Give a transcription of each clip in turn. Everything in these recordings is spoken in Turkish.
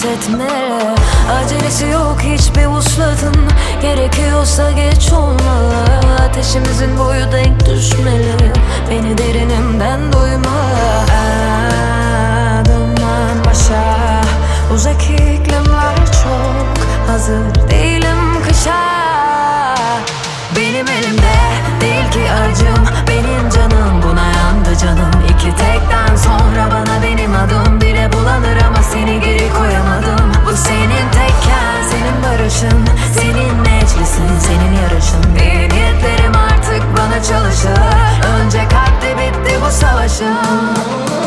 hissetmeli. Acelesi yok hiçbir vuslatın, gerekiyorsa geç olmalı. Ateşimizin boyu denk düşmeli, beni derinimden duymalı. Adımdan başa uzak iklimler çok, hazır değilim kışa. Benim elimde değil ki acım, benim canım buna yandı canım. İki tekten sonra bana benim adım bile bulanır ama seni geri koyamadım. Bu senin tekken, senin barışın, senin neclisin, senin yarışın. İyi niyetlerim artık bana çalışır, önce kalpte bitti bu savaşım.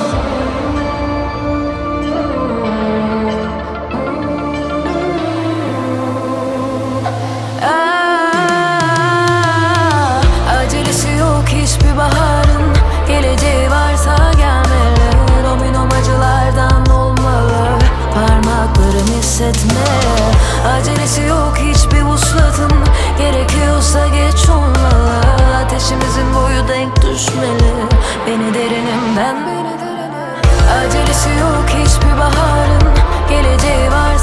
Hiçbir baharın geleceği varsa gelmeli. Dominom acılardan olmalı, parmaklarım hissetmeli. Acelesi yok hiçbir vuslatın, gerekiyorsa geç olmalı. Ateşimizin boyu denk düşmeli, beni derinimden. Acelesi yok hiçbir baharın geleceği varsa